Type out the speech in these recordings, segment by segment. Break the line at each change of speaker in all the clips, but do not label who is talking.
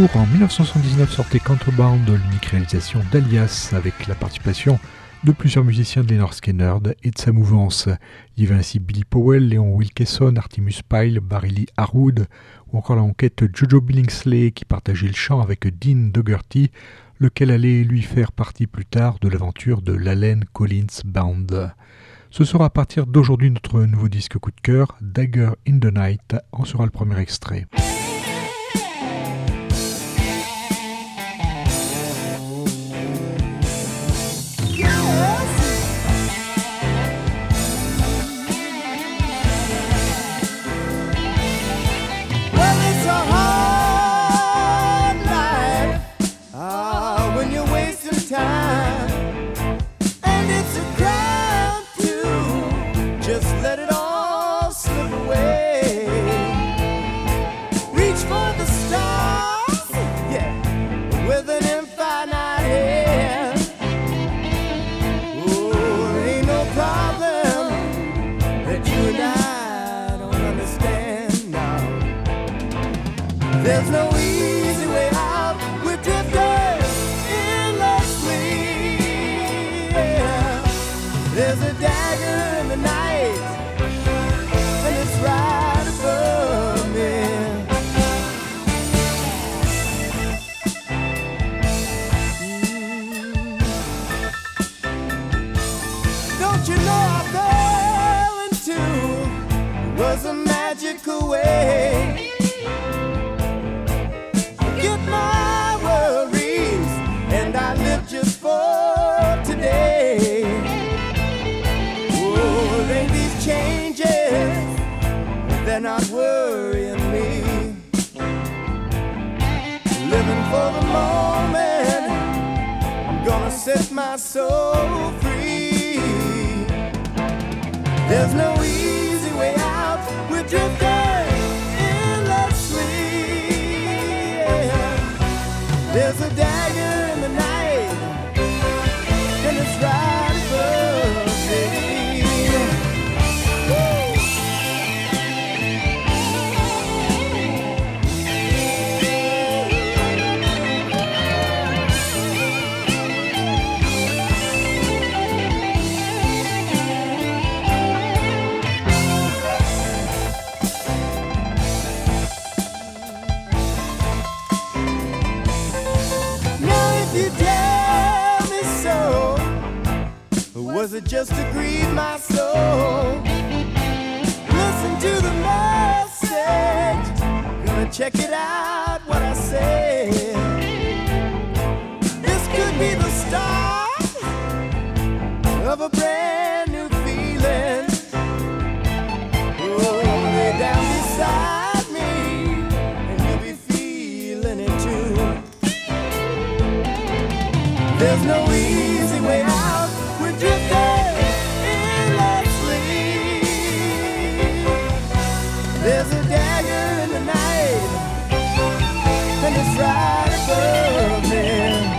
retour en 1979 sortait Counterbound, l'unique réalisation d'Alias, avec la participation de plusieurs musiciens de Lynyrd Skynyrd et de sa mouvance. Il y avait ainsi Billy Powell, Léon Wilkeson, Artemus Pyle, Barry Lee Harwood, ou encore la enquête Jojo Billingsley qui partageait le chant avec Dean Dougherty, lequel allait lui faire partie plus tard de l'aventure de l'Allen Collins Band. Ce sera à partir d'aujourd'hui notre nouveau disque coup de cœur, Dagger in the Night, en sera le premier extrait.
There's no easy way out. We're drifters endlessly. Yeah. There's a dagger in the night, and it's right above me. Don't you know I fell into was a magical way. Just for today. Oh, ain't these changes, they're not worrying me. Living for the moment, I'm gonna set my soul free. There's no easy way out, we're drifting endlessly. Yeah. There's a dagger in the night, it's right above me. Now if you tell me so, was it just to grieve my soul? Listen to the message, gonna check it out what I say. This could be the start of a brand new feeling. Oh, lay down beside me and you'll be feeling it too. There's no easy way out, we're drifting endlessly. There's a dagger in the night, and it's right above me.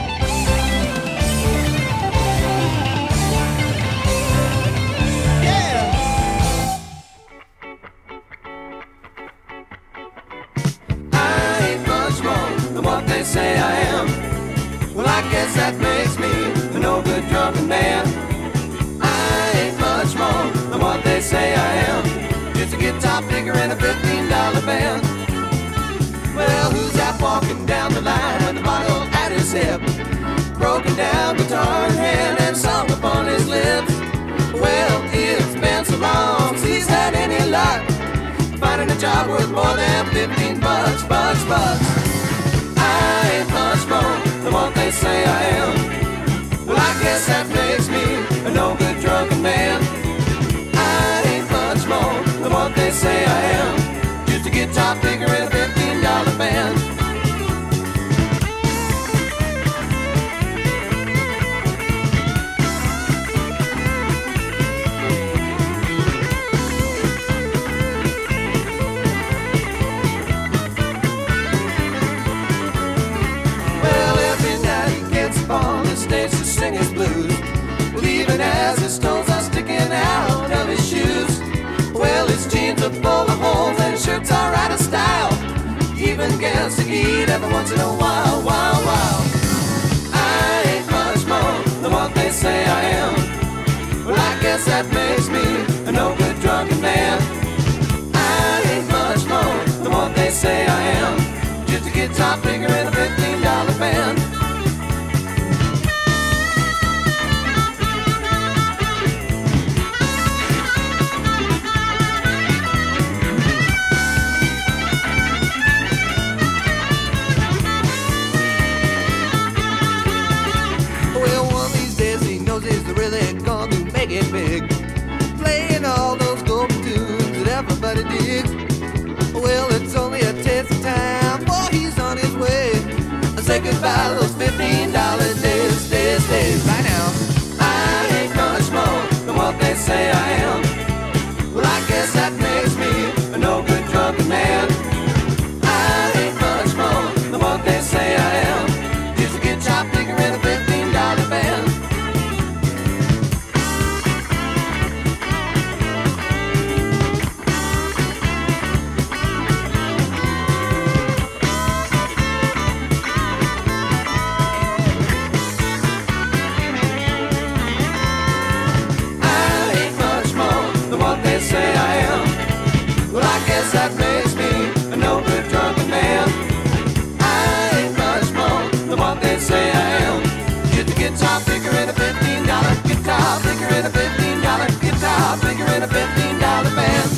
Yeah. I ain't much more than what they say I am. Well, I guess that makes me a no good drunken man. I ain't much more than what they say I am. Just a guitar picker and a $15 band. Well, who's that walking down the line with a bottle at his hip? Broken down guitar in hand and song upon his lips. Well, it's been so long since he's had any luck finding a job worth more than $15. I ain't much more than what they say I am. Well, I guess that makes me a no good drunken man. I ain't much more than what they say I am. Just a guitar picker in a $15 band. Well, every night he gets wants to eat every once in a while, while. I ain't much more than what they say I am. Well, I guess that makes me a no good drunken man. I ain't much more than what they say I am. Just a guitar figure in a $15 band.
It big, playing all those golden tunes that everybody digs. Well, it's only a tenth of time, boy, he's on his way. Say goodbye to those $15 days right now. I ain't much more than what they say I am. Well, I guess that makes me a no good drunken man. I ain't much more than what they say I am. Just a guitar figure in a $15 band. Say I am. Well, I guess that makes me a no good drunken man. I ain't much more than what they say I am. Just a guitar figure in a $15 guitar figure in a $15 guitar figure in a $15 band.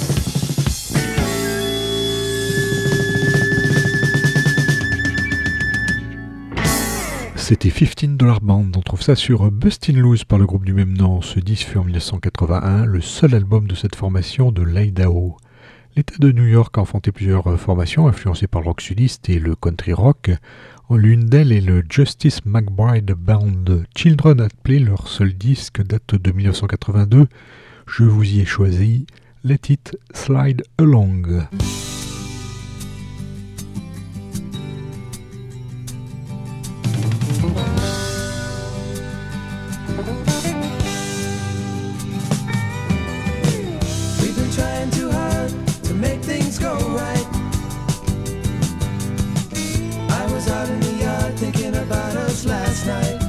C'était $15 Band, on trouve ça sur Bustin' Loose par le groupe du même nom. Ce disque fut en 1981 le seul album de cette formation de l'Idaho. L'État de New York a enfanté plusieurs formations influencées par le rock sudiste et le country rock. L'une d'elles est le Justice McBride Band. Children at Play, leur seul disque, date de 1982. Je vous y ai choisi Let It Slide Along.
Last night,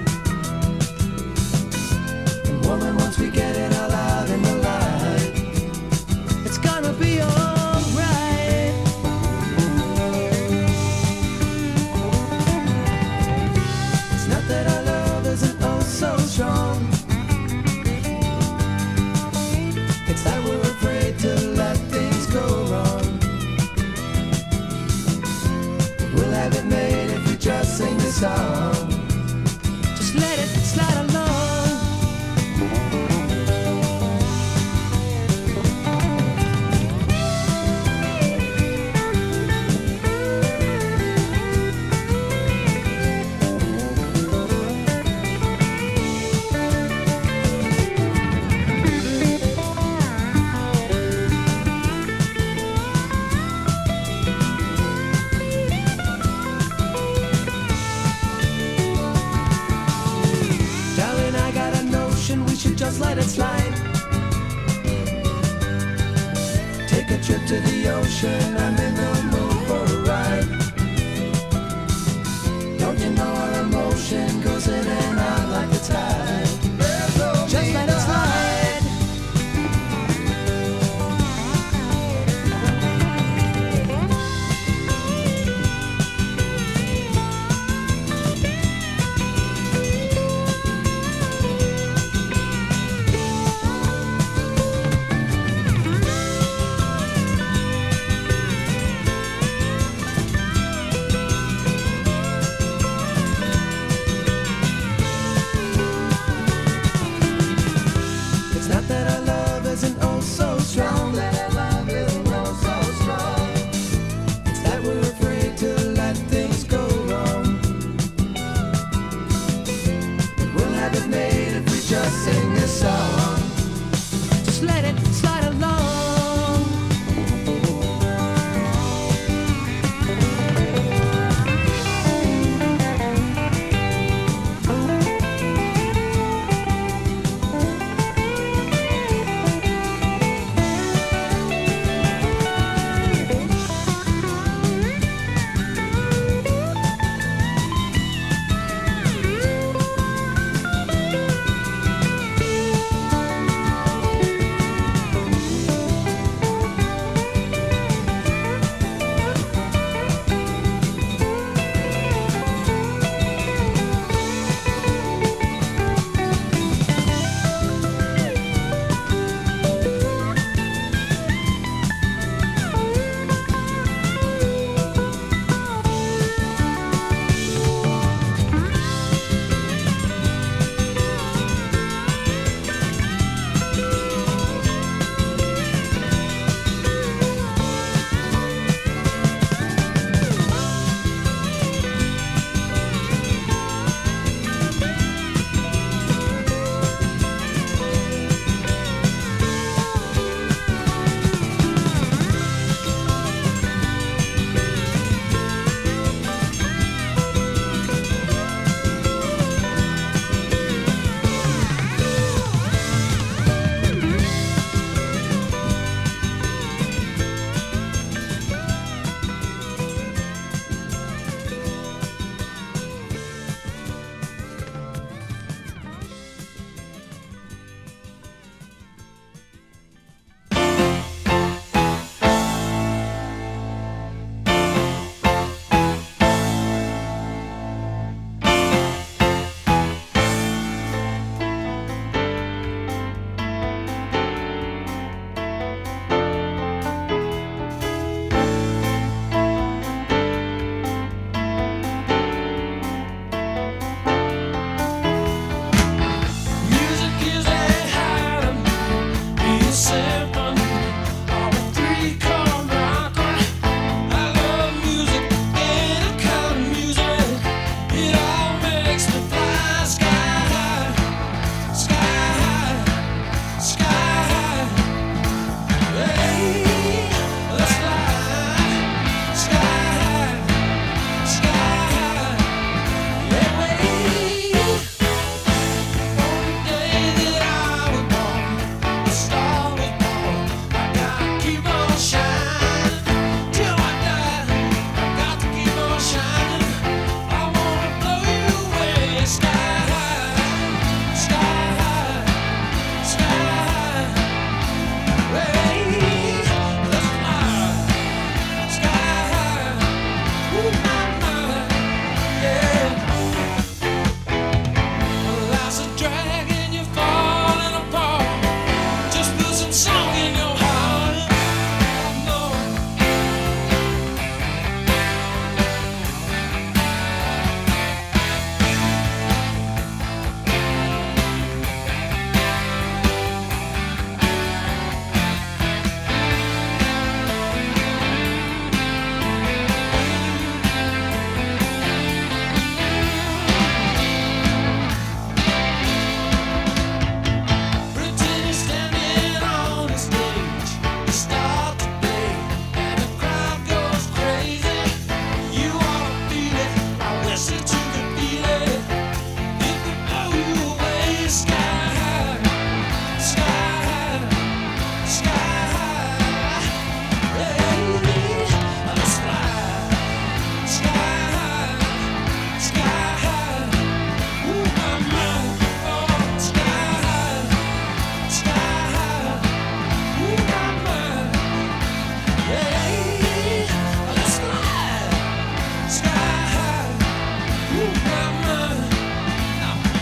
and woman, once we get it all out in the light, it's gonna be alright. It's not that our love isn't oh so strong, it's that we're afraid to let things go wrong. We'll have it made if we just sing the song. Just let it slide along.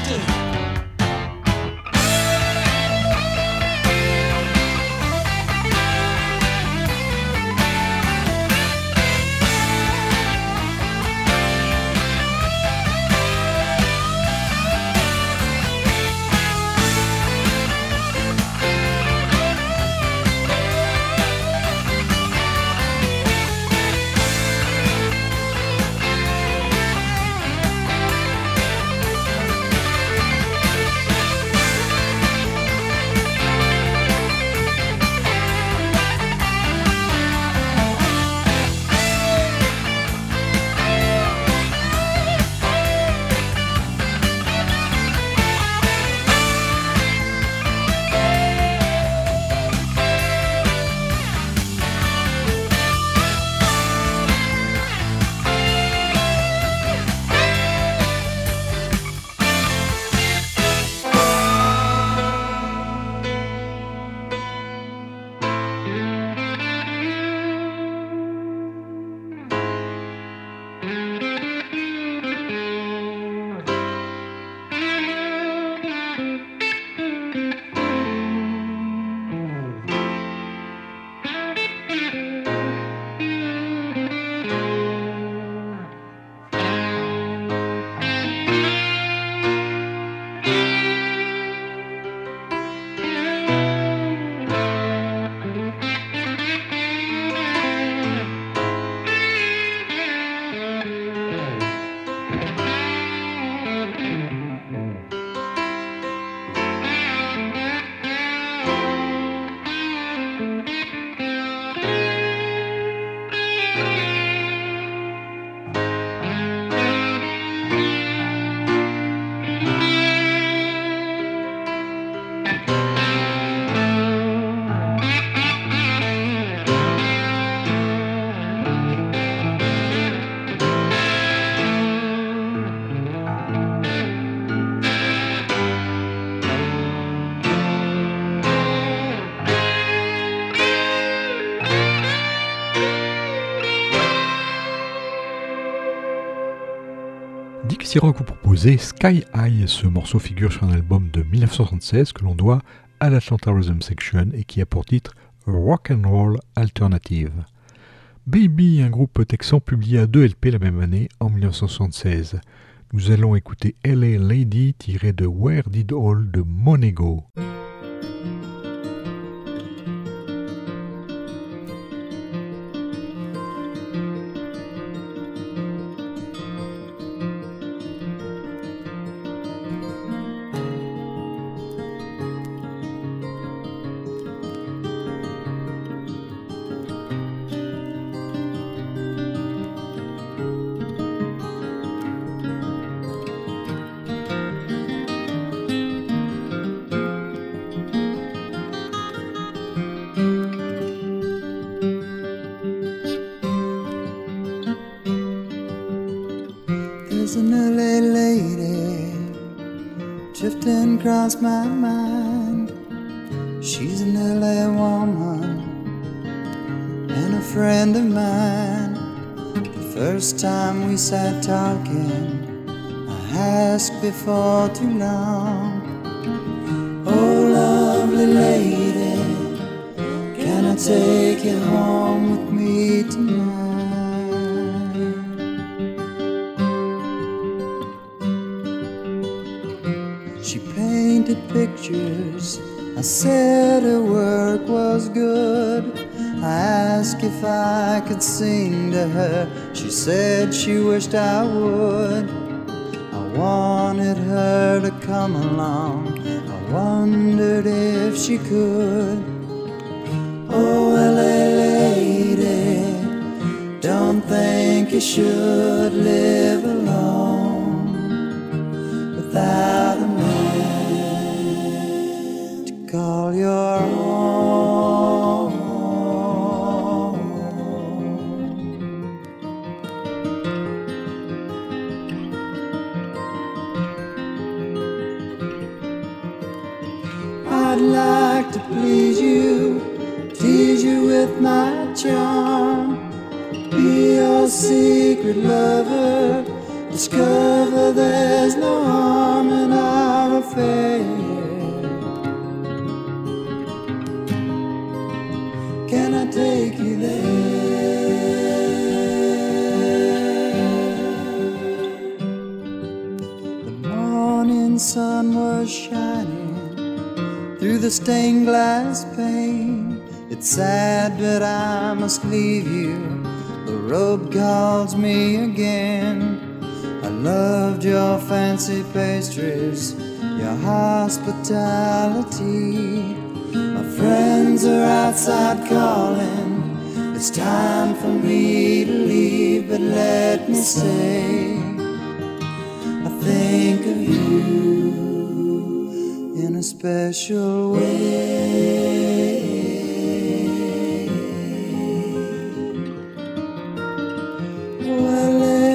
Dixie Rock vous proposait Sky High. Ce morceau figure sur un album de 1976 que l'on doit à l'Atlanta Rhythm Section et qui a pour titre Rock and Roll Alternative. Baby, un groupe texan, publia 2 LP la même année, en 1976. Nous allons écouter LA Lady tiré de Where Did All the Money Go?
There's an LA lady drifting across my mind. She's an LA woman and a friend of mine. The first time we sat talking, I asked before too long, oh lovely lady, can I take you home with me tonight? Pictures. I said her work was good. I asked if I could sing to her. She said she wished I would. I wanted her to come along. I wondered if she could. Oh, LA lady, don't think you should live alone without a man call your own. I'd like to please you, tease you with my charm, be your secret lover, discover there's no harm in our morning sun was shining through the stained glass pane. It's sad, but I must leave you. The road calls me again. I loved your fancy pastries, your hospitality. My friends are outside calling. It's time for me to leave, but let me stay. I think of you in a special way. Well,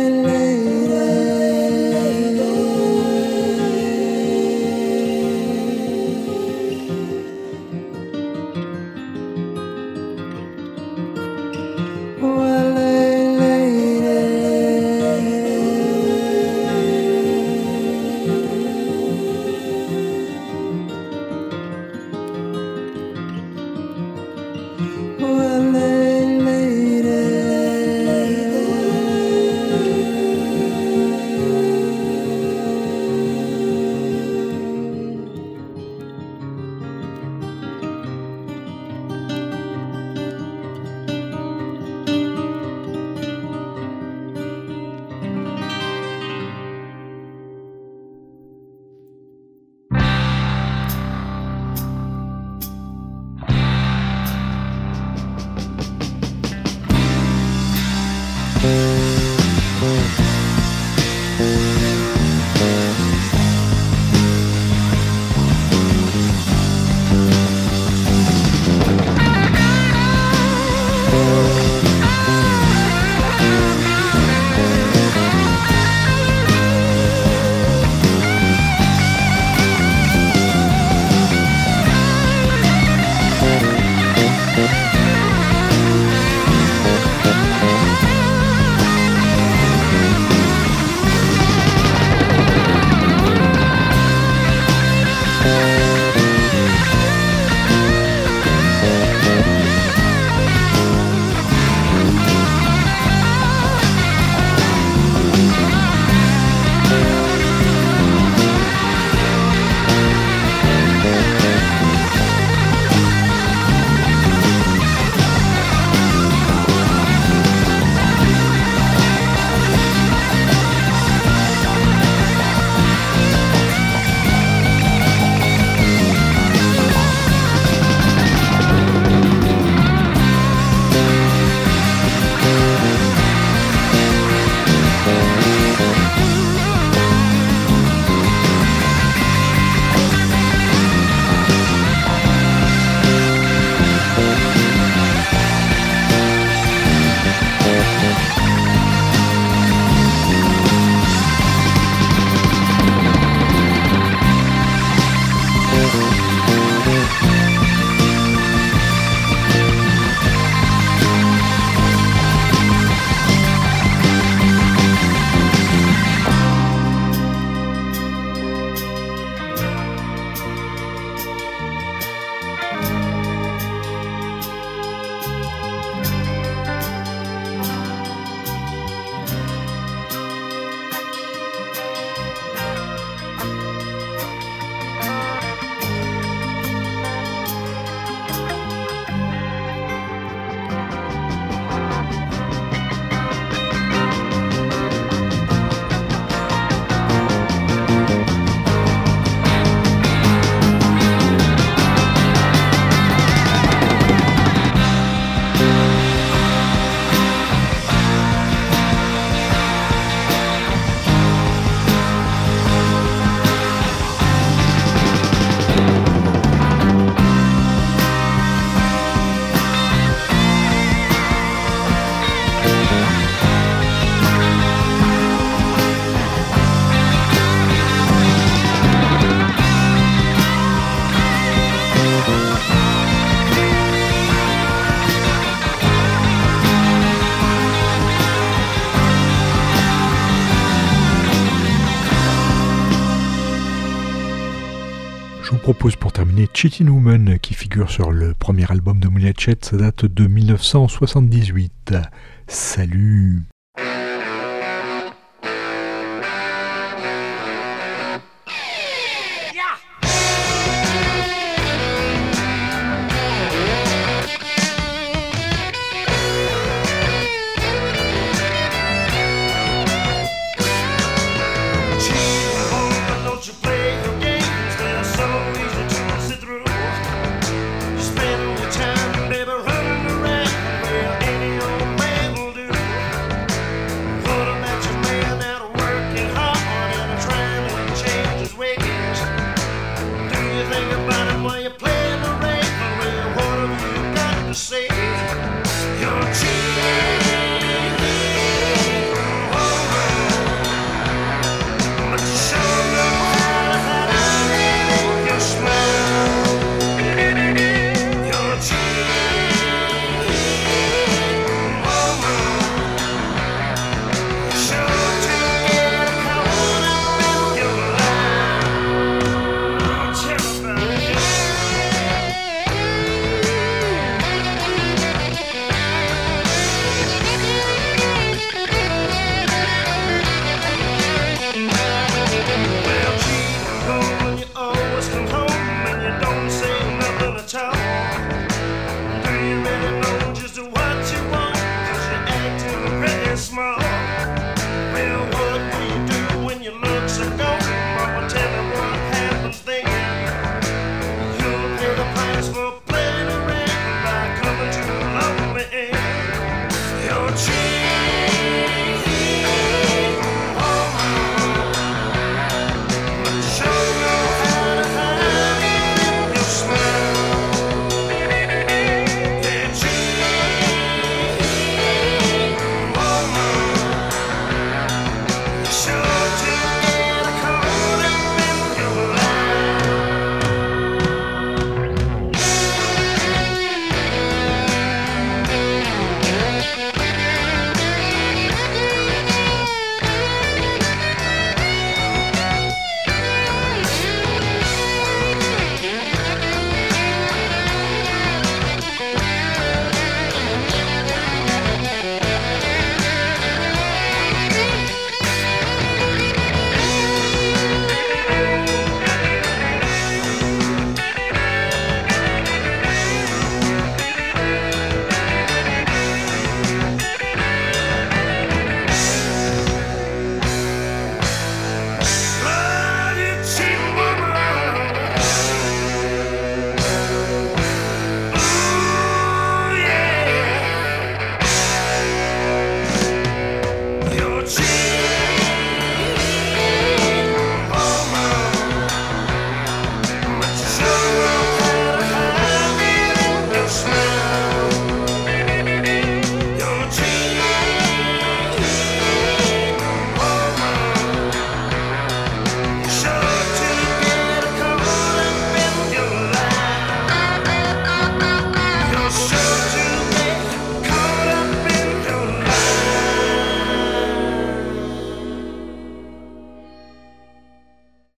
propose pour terminer Cheating Woman qui figure sur le premier album de Moonlight Chet, ça date de 1978. Salut!